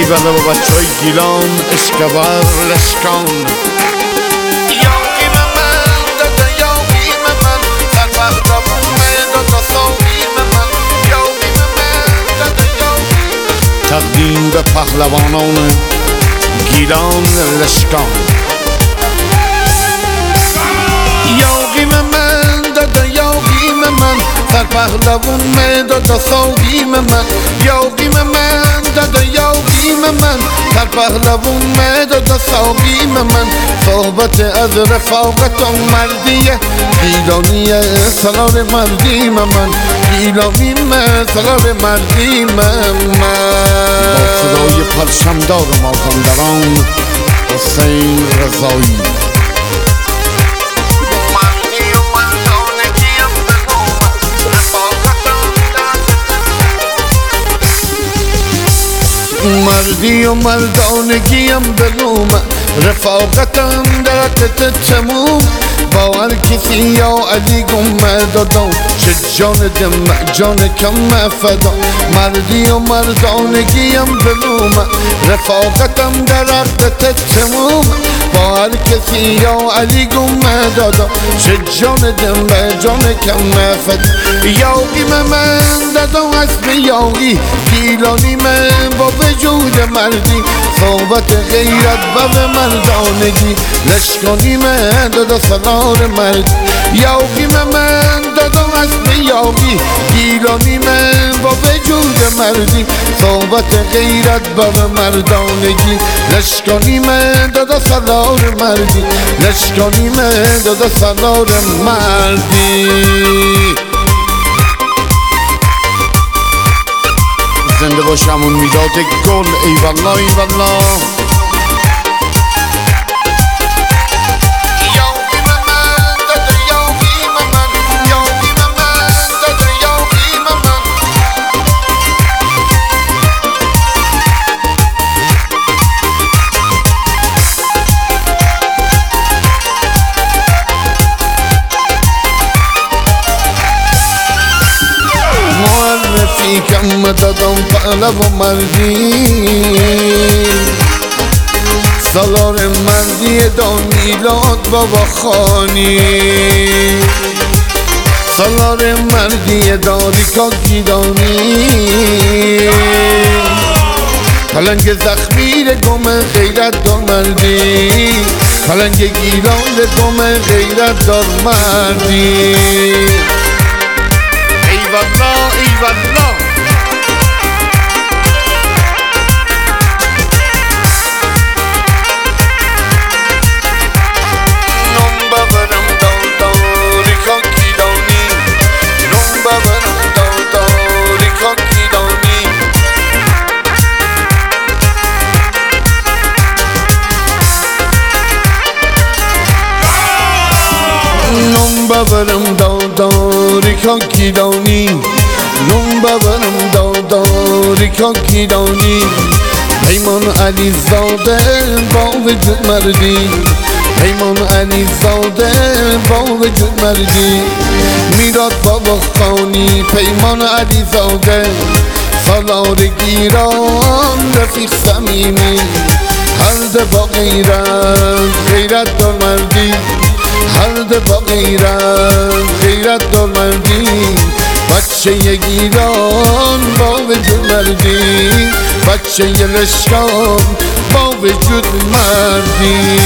ای بله با بچه های گیلان اشکبر لشکان یاقیم من دادا یاقیم من سرفخ دبومه دادا ساقیم من یاقیم من دادا یاقیم تقدیم به پهلوانان گیلان لشکان یاقیم من دادا یاقیم من سرپهلوان دادا ساقیم من یاقیم من دادا یاقیم من سرپهلوان دادا ساقیم من صحبت از رفاقت و مردیه گیلانیه سالار مردیم من گیلانیمه سالار مردیم من با صدای پرچمدار مازندران حسین رضایی مردی و مردانگیم بلوم رفاقتم درکت تموم با هر کسی یا علی گم دادم چه جان دم جان کم فدا مردی و مردانگیم بلوم رفاقتم درکت تموم با هر کسی یا علی گم دادم چه جان دم جان کم فدا یاقیم من دادم اسم یاقی گیلانی من با وجود مردی صحبت غیرت و مردانگی لشکانی من دادا سالار مرد یاقیم من دادم اسم یاقی گیلانی من با وجود مردی صحبت غیرت و مردانگی لشکانی من دادا سالار مردی لشکانی من دادا سالار مردی زنده باشم اون میداد گل ای والله ای والله کم دادم پهلو مردی سالار مردی دانیلات بابا خانی سالار مردی داری کا گیدانی پلنگ زخمی گم غیرت دار مردی پلنگ گیلان گم غیرت دار مردی ای والله ای والله ببرم داداری که گیدانی نون ببرم داداری که گیدانی پیمان علی زاده با وجود مردی پیمان علی زاده با وجود مردی میراد بابا خانی پیمان علی زاده سالار گیران رفیق صمیمی هر با غیرت غیرت دار مردی هر با غیرت دار مردی بچه گیران با وجود مردی بچه لشکان با وجود مردی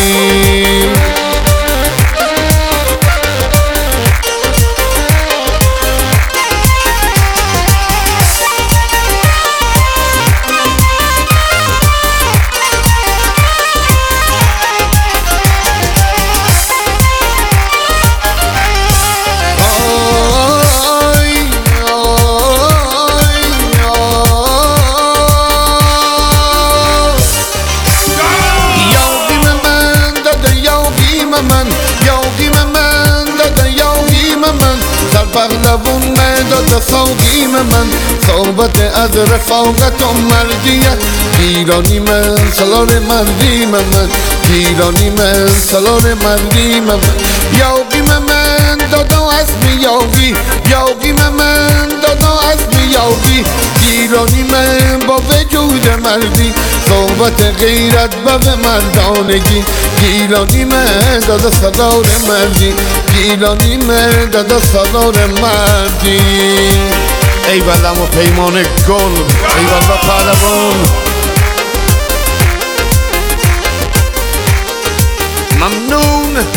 پهلوان دادا ساقیم من صحبت از رفاقت و مردیت گیلانی من سالار مردی من گیلانی من سالار مردی من یاقیم من دادا اسم یاقی یاقیم من دادا اسم یاقی گیلانی من با وجود مردی قوت غیرت و مردانگی گیلانی مرداد سالار مردی گیلانی مرداد سالار مردی ای بلم و پیمان گل ای بلم پهلوان ممنون